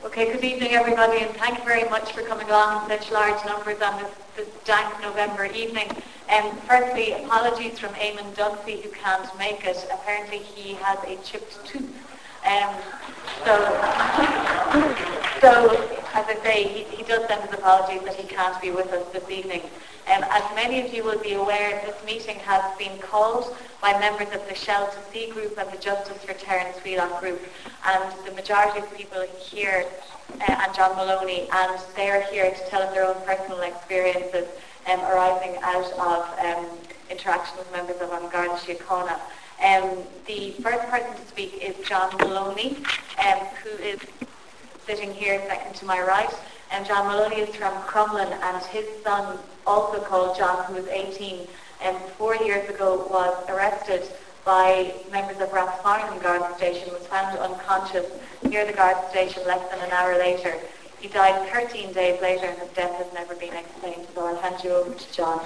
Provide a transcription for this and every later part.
Okay, good evening everybody, and thank you very much for coming along in such large numbers on this dank November evening. Firstly, apologies from Eamon Dunphy who can't make it. Apparently he has a chipped tooth. So, as I say, he does send his apologies that he can't be with us this evening. As many of you will be aware, this meeting has been called by members of the Shell to Sea group and the Justice for Terence Wheelock group, and the majority of the people here, and John Maloney, and they are here to tell us their own personal experiences arising out of interaction with members of An Garda Síochána. The first person to speak is John Maloney, who is sitting here second to my right. John Maloney is from Crumlin, and his son, also called John, who is 18, 4 years ago was arrested by members of Rathfarnham Guard Station, was found unconscious near the guard station less than an hour later. He died 13 days later, and his death has never been explained. So I'll hand you over to John.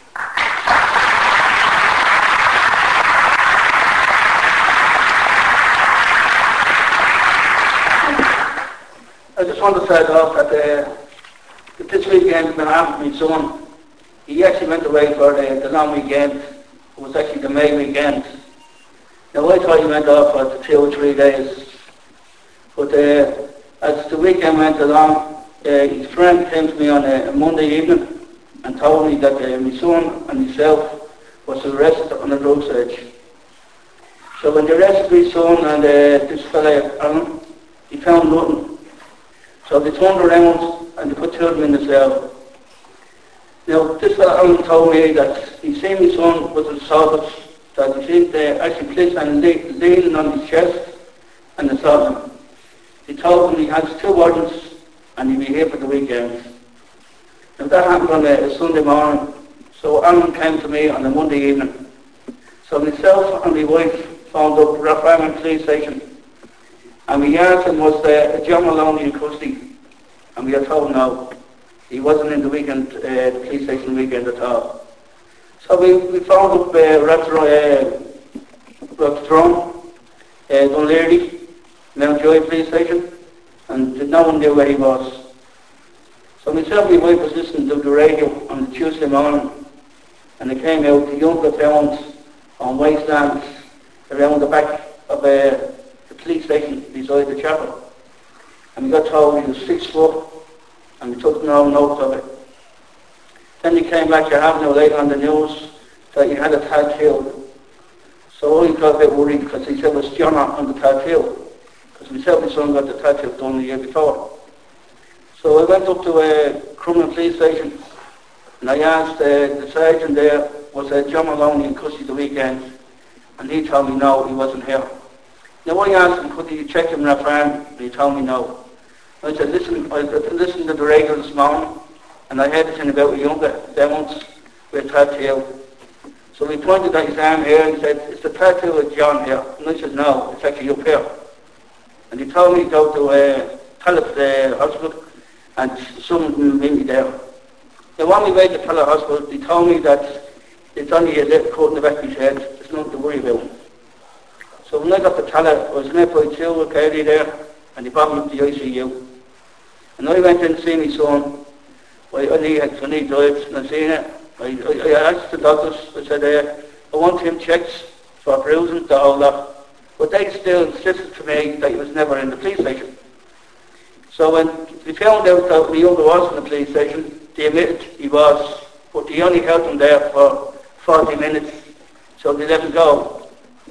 I just want to start off that this weekend when I had my son, he actually went away for the long weekend. It was actually the May weekend. Now I thought he went off for 2 or 3 days. But as the weekend went along, his friend came to me on a Monday evening and told me that my son and myself was arrested on a drug search. So when they arrested my son and this fella, Alan, he found nothing. So they turned around and they put 2 of them in the cell. Now this fella Alan told me that he seen my son was assaulted, that he seen actually placed and leaning on his chest and assaulted him. He told him he has 2 warrants and he'll be here for the weekend. Now that happened on a Sunday morning. So Alan came to me on a Monday evening. So myself and my wife phoned up Rathfarnham Police Station, and we asked him was John Maloney in custody, and we were told no, he wasn't in the weekend, the police station weekend at all. So we phoned up Rathfarnham, Dunleary, Mountjoy Police Station, and no one knew where he was. So myself and my wife was listening to the radio on the Tuesday morning, and it came out the younger found on wastelands around the back of the police station beside the chapel. And we got told he was 6 foot, and we took no note of it. Then he came back to Avenue later on the news that he had a tattoo. So I got a bit worried because he said it was John on the tattoo, because myself and my son got the tattoo done the year before. So I went up to Crumlin Police Station, and I asked the sergeant there, was John Maloney in custody the weekend? And he told me no, he wasn't here. Now I asked him, could he check him in Rathfarnham? And he told me no. I said, listen, I listened to the radio this morning, and I heard a thing about a younger demons with a tattoo. So he pointed at his arm here and he said, is the tattoo of John here? And I said, no, it's actually up here. And he told me to go to Tallaght Hospital, and someone will meet me there. Now on my way to Tallaght Hospital, they told me that it's only a little cut in the back of his head, there's nothing to worry about. So when I got to Tallaght, I was in FI2 with Kelly there, and they brought me up to the ICU. And I went in to see my son. I need drugs, and I seen it. I asked the doctors, I said, I want him checked for bruising, the whole lot. But they still insisted to me that he was never in the police station. So when they found out that my younger was in the police station, they admitted he was, but they only held him there for 40 minutes, so they let him go.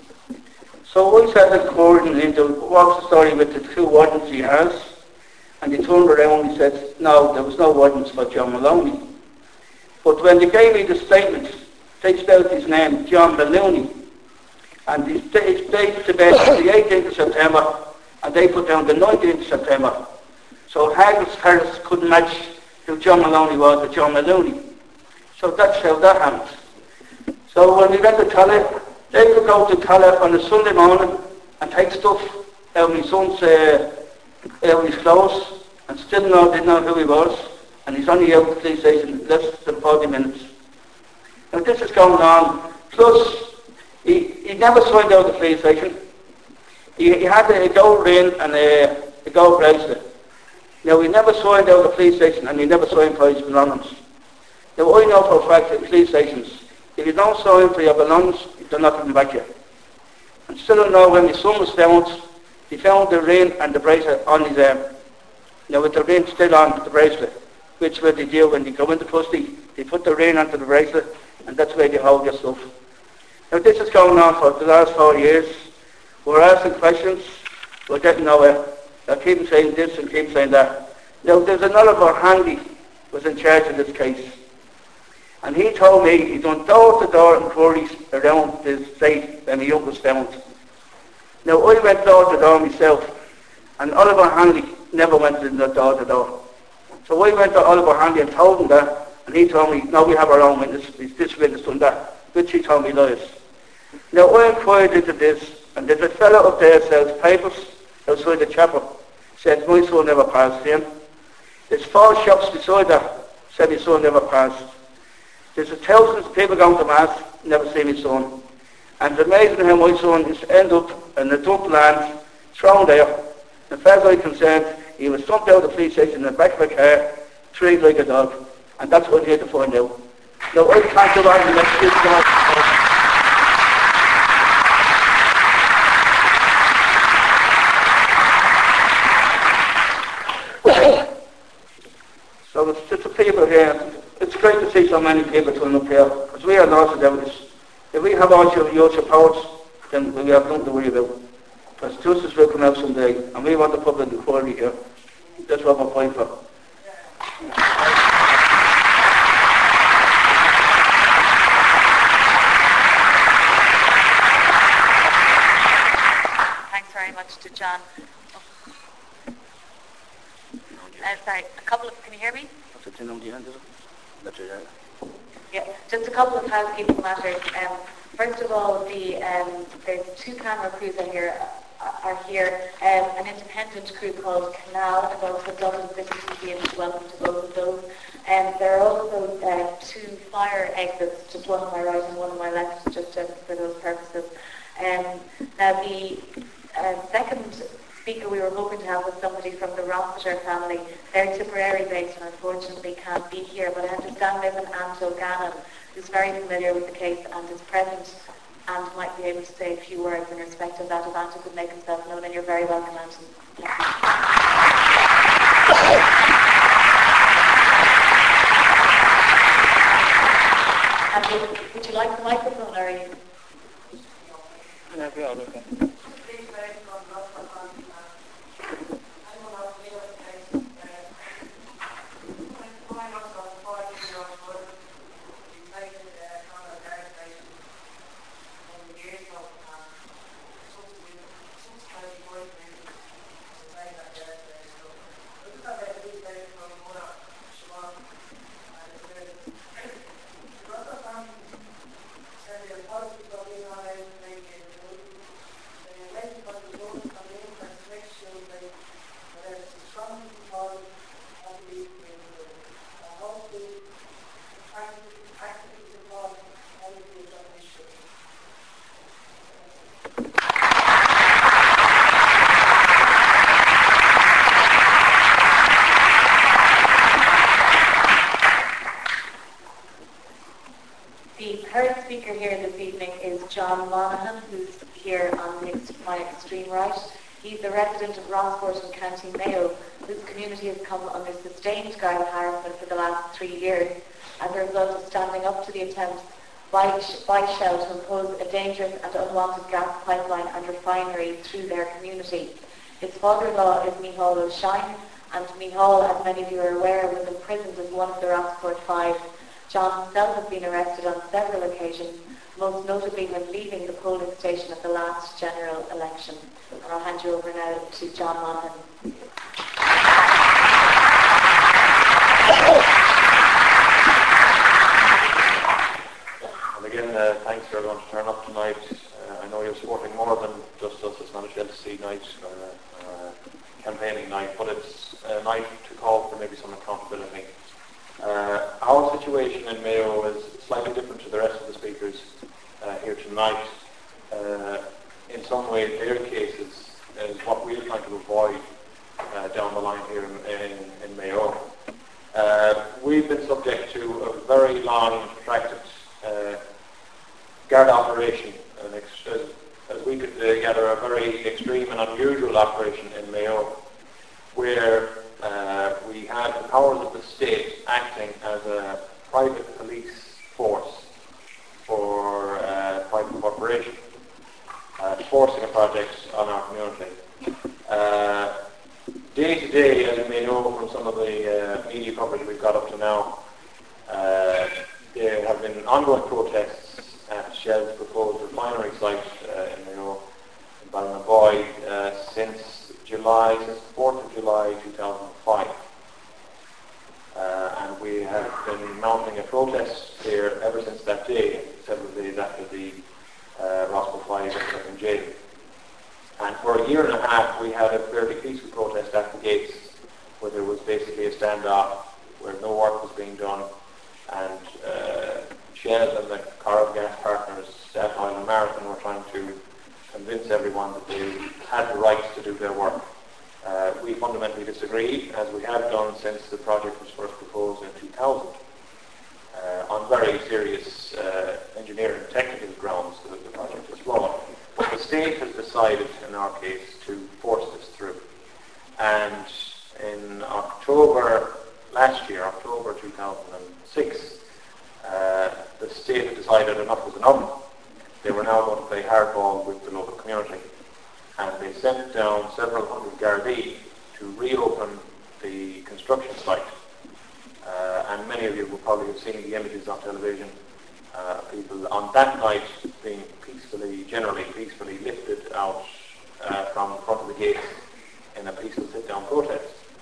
So I started inquiring into what's the story with the 2 warrants he has, and they turned around and said, no, there was no warrants for John Maloney. But when they gave me the statement, they spelled his name, John Maloney, and they dated the 18th of September, and they put down the 19th of September. So Harris couldn't match who John Maloney was with John Maloney. So that's how that happened. So when we went to Tallaght, they could go to Tallaght on a Sunday morning and take stuff out of my son's out of his clothes, and still didn't know who he was, and he's only out of the police station less than 40 minutes. Now this is going on, plus he never signed out of the police station. He had a gold ring and a gold bracelet. Now, he never signed out of the police station and he never signed for his belongings. Now, I know for a fact that in police stations, if you don't sign for your belongings, they're not coming back here. And still now, when my son was found, he found the ring and the bracelet on his arm. Now, with the ring still on the bracelet, which way they do when they go into custody, they put the ring onto the bracelet, and that's where they hold your stuff. Now, this is going on for the last 4 years. We're asking questions, we're getting nowhere. They keep saying this and keep saying that. Now, there's another Handy was in charge of this case. And he told me he done door-to-door inquiries around the state when my young was found. Now, I went door-to-door myself, and Oliver Hanley never went in the door-to-door. So I went to Oliver Hanley and told him that, and he told me, no, we have our own witness, this witness done that, which he told me lies. Now, I inquired into this, and there's a fellow up there sells papers outside the chapel, said my son never passed him. There's 4 shops beside that, said his son never passed. There's thousands of people going to Mass, never see my son. And it's amazing how my son is end up in the dump land, thrown there. As far as I'm concerned, he was dumped out of the police station in the back of a car, treated like a dog. And that's what I'm here to find out. Now, I can't go on the excuse So it's the people here. It's great to see so many people turn up here, because we are lost without this. If we have all your support, then we have nothing to worry about. Because justice will come out someday, and we want the public inquiry here. That's what we're fighting for. Thanks very much to John. Sorry, can you hear me? Yeah, just a couple of housekeeping matters. First of all, there's 2 camera crews are here. An independent crew called Canal and also Dublin City TV is welcome to both of those. There are also 2 fire exits, just one on my right and one on my left, just for those purposes. Now the second speaker we were hoping to have was somebody from the Rossiter family. They're Tipperary based and unfortunately can't be here, but I understand there's an aunt O'Gannon who's very familiar with the case and is present and might be able to say a few words in respect of that. If Anta could make himself known, and you're very welcome, Anta. And would you like the microphone, or are you? Yeah, okay. John Monaghan, who's here on my extreme right. He's a resident of Rossport in County Mayo, whose community has come under sustained Garda harassment for the last 3 years as a result of standing up to the attempts by Shell to impose a dangerous and unwanted gas pipeline and refinery through their community. His father-in-law is Micheál O'Shine, and Micheál, as many of you are aware, was imprisoned as one of the Rossport Five. John himself has been arrested on several occasions, most notably when leaving the polling station at the last general election. And I'll hand you over now to John Monaghan. And again, thanks for everyone to turn up tonight. I know you're supporting more than just us. It's not a Chelsea night or a campaigning night, but it's a night to call for maybe some accountability. Our situation in Mayo is slightly different to the rest of the speakers here tonight. In some ways, their cases is what we're trying to avoid down the line here in Mayo. We've been subject to a very long and protracted Garda operation, as we could gather, a very extreme and unusual operation in Mayo, where we had the powers of the state acting as a private police force for a private corporation, forcing a project on our community. Day to day, as you may know from some of the media coverage we've got up to now, there have been ongoing protests at Shell's proposed refinery site in Mayo, in Ballinaboy, since the 4th of July 2005. And we have been mounting a protest here ever since that day, several days after the Roscoe 5 was in jail. And for a year and a half, we had a fairly peaceful protest at the gates, where there was basically a standoff, where no work was being done, and Shell and the Corrib Gas partners, Statoil and Marathon, were trying to convince everyone that they had the right to do their work. We fundamentally disagree, as we have done since the project was first proposed in 2000, on very serious engineering and technical grounds that the project is flawed. But the state has decided, in our case, to force this through. And in October last year, October 2006, the state had decided enough was enough. They were now going to play hardball with the local community. And they sent down several hundred Gardaí to reopen the construction site. And many of you will probably have seen the images on television. People on that night being generally peacefully lifted out from the front of the gate in a peaceful sit-down protest.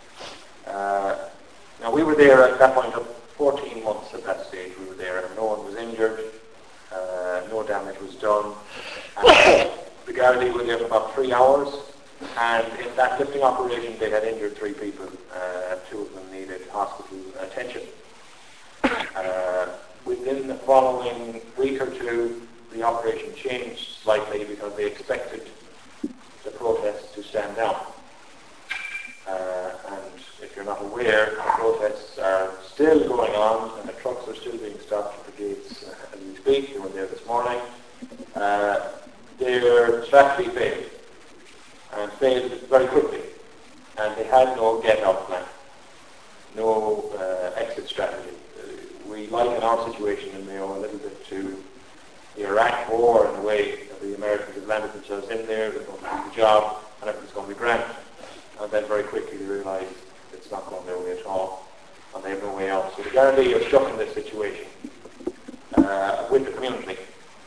Now we were there at that point of 14 months at that stage. We were there and no one was injured, no damage was done. And the Gardaí were there for about 3 hours, and in that lifting operation they had injured 3 people. 2 of them needed hospital attention. Within the following week or two, the operation changed slightly because they expected the protests to stand down. And if you're not aware, the protests are still going on, and the trucks are still being stopped at the gates as we speak. You were there this morning. Their strategy failed, and failed very quickly. And they had no get-out plan, no exit strategy. We liken our situation in Mayo a little bit to the Iraq War in a way. The Americans have landed themselves in there, they're going to do the job, and everything's going to be grand. And then very quickly they realise it's not going their way at all, and they have no way out. So the Gardaí are stuck in this situation with the community.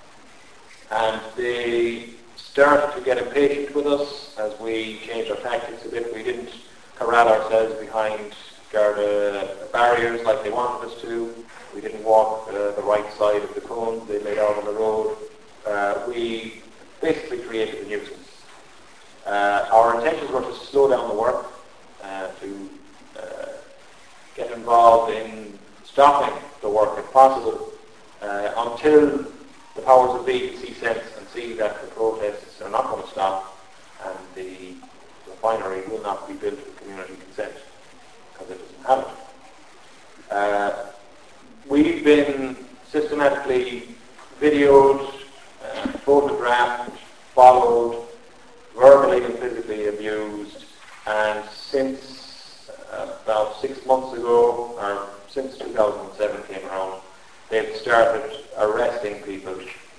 And they started to get impatient with us as we changed our tactics a bit. We didn't corral ourselves behind Garda barriers like they wanted us to. We didn't walk the right side of the cones they laid out on the road. We basically created a nuisance. Our intentions were to slow down the work, to get involved in stopping the work if possible, until the powers that be see sense and see that the protests are not going to stop and the refinery will not be built with community consent, because it doesn't have it. We've been systematically videoed, photographed, followed, verbally and physically abused, and since about 6 months ago, or since 2007 came around, they've started arresting people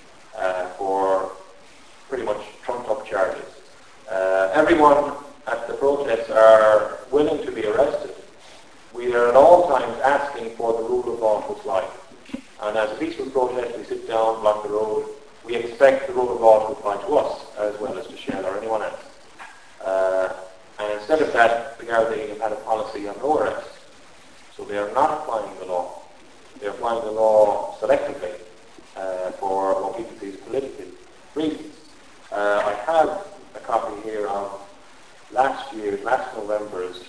for pretty much trumped-up charges. Everyone at the protests are willing to be arrested. We are at all times asking for the rule of law to apply. And as a peaceful protest, we sit down, block the road. We expect the rule of law to apply to us as well as to Shell or anyone else. And instead of that, the Gardaí have had a policy of no arrest. So they are not applying the law. They are applying the law selectively for what people see as political reasons. I have a copy here of last November's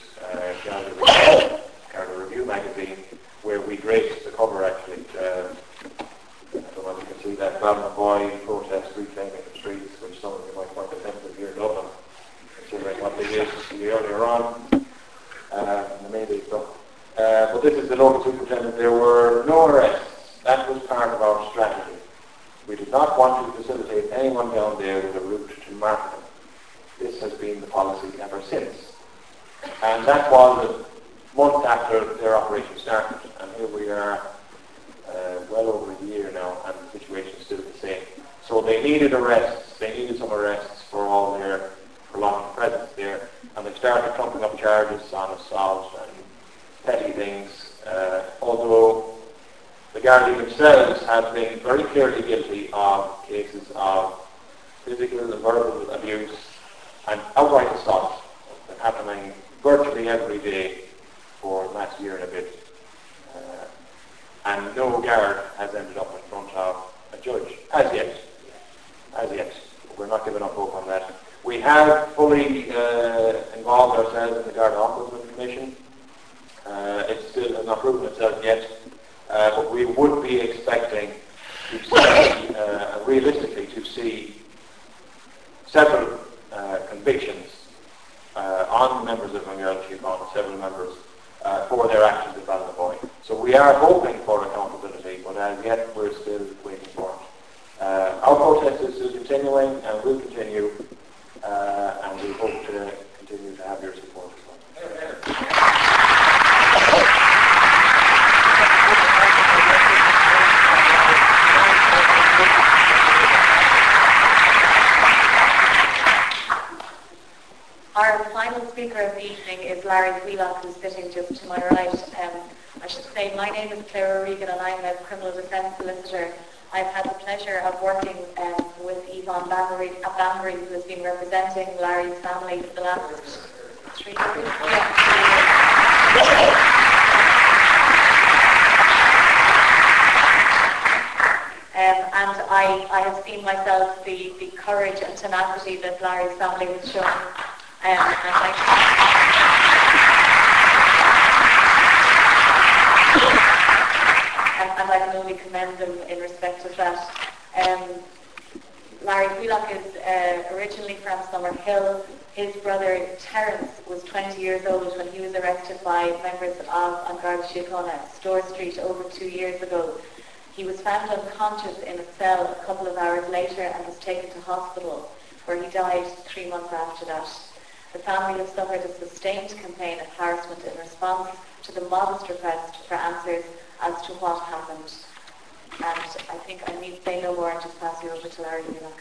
Garda Review magazine, where we graced the cover actually. I don't know if you can see that Ballinaboy protest reclaiming the streets, which some of you might find offensive here in Dublin, considering what they did earlier on. this is the local superintendent, there were no arrests. That was part of our strategy. We did not want to facilitate anyone down there with a route to martyrdom. This has been the policy ever since. And that was a month after their operation started. And here we are, well over a year now, and the situation is still the same. So they needed arrests. They needed some arrests for all their prolonged presence there. And they started trumping up charges on assault and petty things, although the Gardaí themselves have been very clearly guilty of cases of physical and verbal abuse and outright assault happening virtually every day for the last year and a bit. And no guard has ended up in front of a judge, as yet. We're not giving up hope on that. We have fully involved ourselves in the Garda Ombudsman Commission. It still has not proven itself yet, but we would be expecting to see, realistically, to see several convictions on members of Mangal Síochána, several members, for their actions at Ballinaboy. So we are hoping for accountability, but as yet we're still waiting for it. Our protest is still continuing and will continue, and we hope to continue to have your support as well. Our final speaker of the evening is Larry Wheelock, who's sitting just to my right. I should say my name is Claire O'Regan and I'm a criminal defence solicitor. I've had the pleasure of working with Yvonne Banbury, who has been representing Larry's family for the last 3 years. And I have seen myself the courage and tenacity that Larry's family has shown. And I can only commend them in respect of that. Larry Wheelock is originally from Summerhill. His brother Terence was 20 years old when he was arrested by members of An Garda Síochána at Store Street over 2 years ago. He was found unconscious in a cell a couple of hours later and was taken to hospital, where he died 3 months after that. The family have suffered a sustained campaign of harassment in response to the modest request for answers as to what happened. And I think I need to say no more and just pass you over to Larry Wheelock.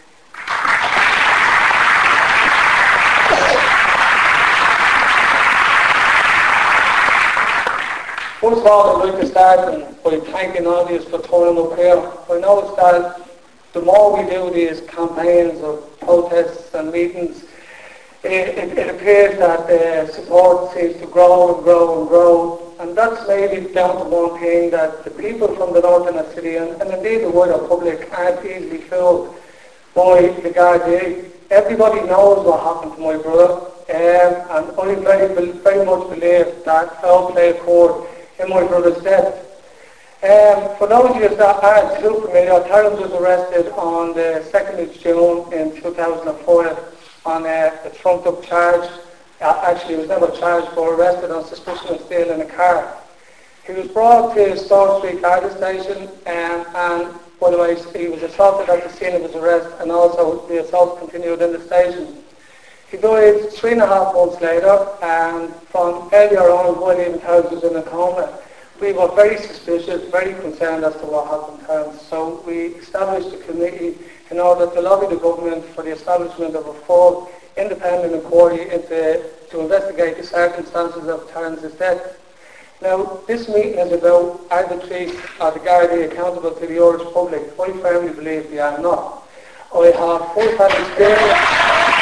First of all, I'd like to start by thanking all of you for turning up here. I know that the more we do these campaigns of protests and meetings, it appears that the support seems to grow and grow and grow, and that's maybe down to one thing, that the people from the north of the city and indeed the wider public aren't easily fooled by the Gardaí. Everybody knows what happened to my brother, and I very much believe that foul play occurred in my brother's death. For those of you that aren't too familiar, Terence was arrested on the 2nd of June in 2004 on a trumped-up charge. Actually, he was never charged, but arrested on suspicion of stealing a car. He was brought to Store Street Garda Station, and by the way, he was assaulted at the scene of his arrest, and also the assault continued in the station. He died 3.5 months later, and from earlier on, when even Terence was in a coma, we were very suspicious, very concerned as to what happened to Terence. So we established a committee in order to lobby the government for the establishment of a full independent inquiry to investigate the circumstances of Terence's death. Now, this meeting is about are the police or the Gardaí accountable to the Irish public. I firmly believe they are not. I have first-hand experience.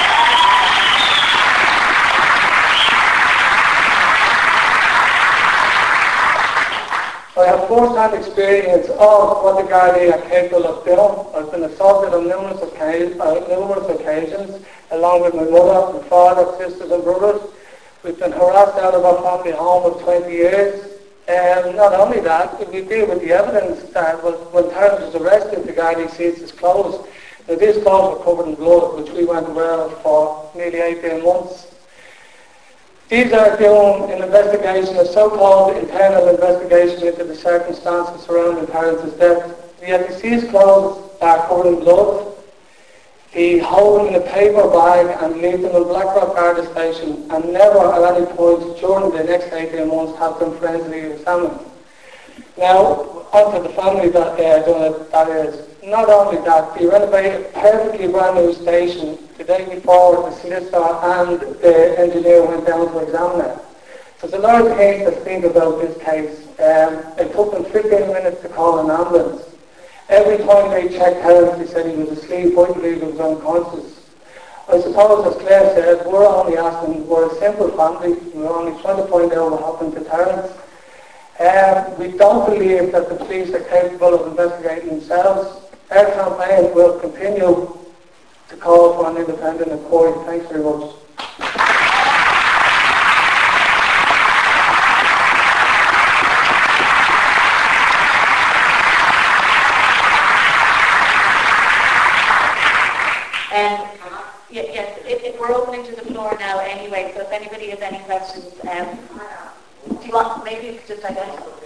I have first-hand experience of what the Gardaí are capable of doing. I've been assaulted on numerous occasions, along with my mother, my father, sisters and brothers. We've been harassed out of our family home for 20 years. And not only that, we deal with the evidence that when Terence was arrested, the Gardaí seized his clothes. Now, these clothes were covered in blood, which we weren't aware of for nearly 18 months. These are doing an investigation, a so-called internal investigation into the circumstances surrounding Terrence's death. We had deceased clothes that are covered in blood. He hold them in a paper bag and leave them in Blackrock Garda Station, and never at any point during the next 18 months have them forensically examined. Now, onto the family that they are doing it, that is, not only that, they renovated a perfectly brand new station the day before the solicitor and the engineer went down to examine it. So there's a lot of things to think about this case. It took them 15 minutes to call an ambulance. Every time they checked Terence, they said he was asleep, I believe he was unconscious. I suppose, as Claire said, we're only asking, we're a simple family, we're only trying to find out what happened to Terence. We don't believe that the police are capable of investigating themselves. Our campaign will continue to call for an independent inquiry. Thanks very much. Yes, we're opening to the floor now anyway, so if anybody has any questions, do you want, maybe you could just identify.